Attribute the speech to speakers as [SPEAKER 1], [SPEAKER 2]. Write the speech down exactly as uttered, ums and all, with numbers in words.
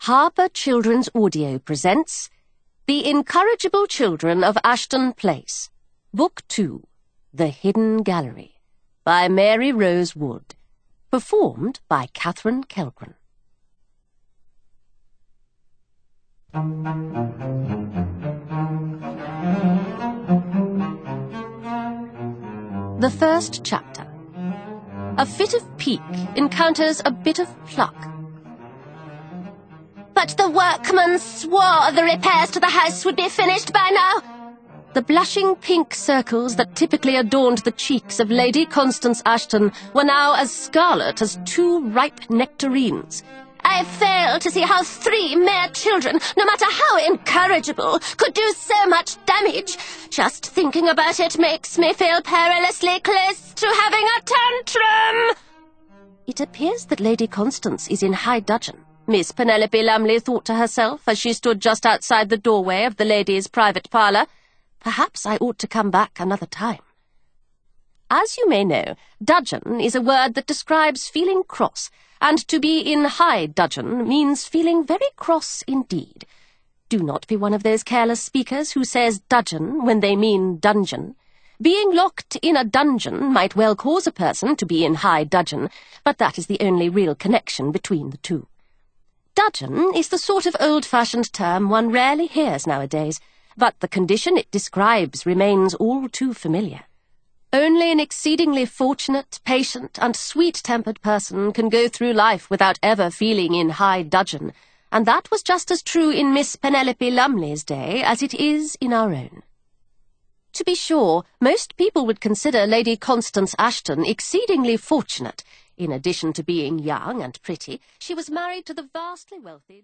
[SPEAKER 1] Harper Children's Audio presents The Incorrigible Children of Ashton Place, Book two, The Hidden Gallery, by Mary Rose Wood, performed by Catherine Kelgren. The first chapter. A fit of pique encounters a bit of pluck.
[SPEAKER 2] But the workmen swore the repairs to the house would be finished by now.
[SPEAKER 1] The blushing pink circles that typically adorned the cheeks of Lady Constance Ashton were now as scarlet as two ripe nectarines.
[SPEAKER 2] I fail to see how three mere children, no matter how incorrigible, could do so much damage. Just thinking about it makes me feel perilously close to having a tantrum.
[SPEAKER 1] It appears that Lady Constance is in high dudgeon, Miss Penelope Lumley thought to herself as she stood just outside the doorway of the lady's private parlour. Perhaps I ought to come back another time. As you may know, dudgeon is a word that describes feeling cross, and to be in high dudgeon means feeling very cross indeed. Do not be one of those careless speakers who says dudgeon when they mean dungeon. Being locked in a dungeon might well cause a person to be in high dudgeon, but that is the only real connection between the two. Dudgeon is the sort of old-fashioned term one rarely hears nowadays, but the condition it describes remains all too familiar. Only an exceedingly fortunate, patient, and sweet-tempered person can go through life without ever feeling in high dudgeon, and that was just as true in Miss Penelope Lumley's day as it is in our own. To be sure, most people would consider Lady Constance Ashton exceedingly fortunate. In addition to being young and pretty, she was married to the vastly wealthy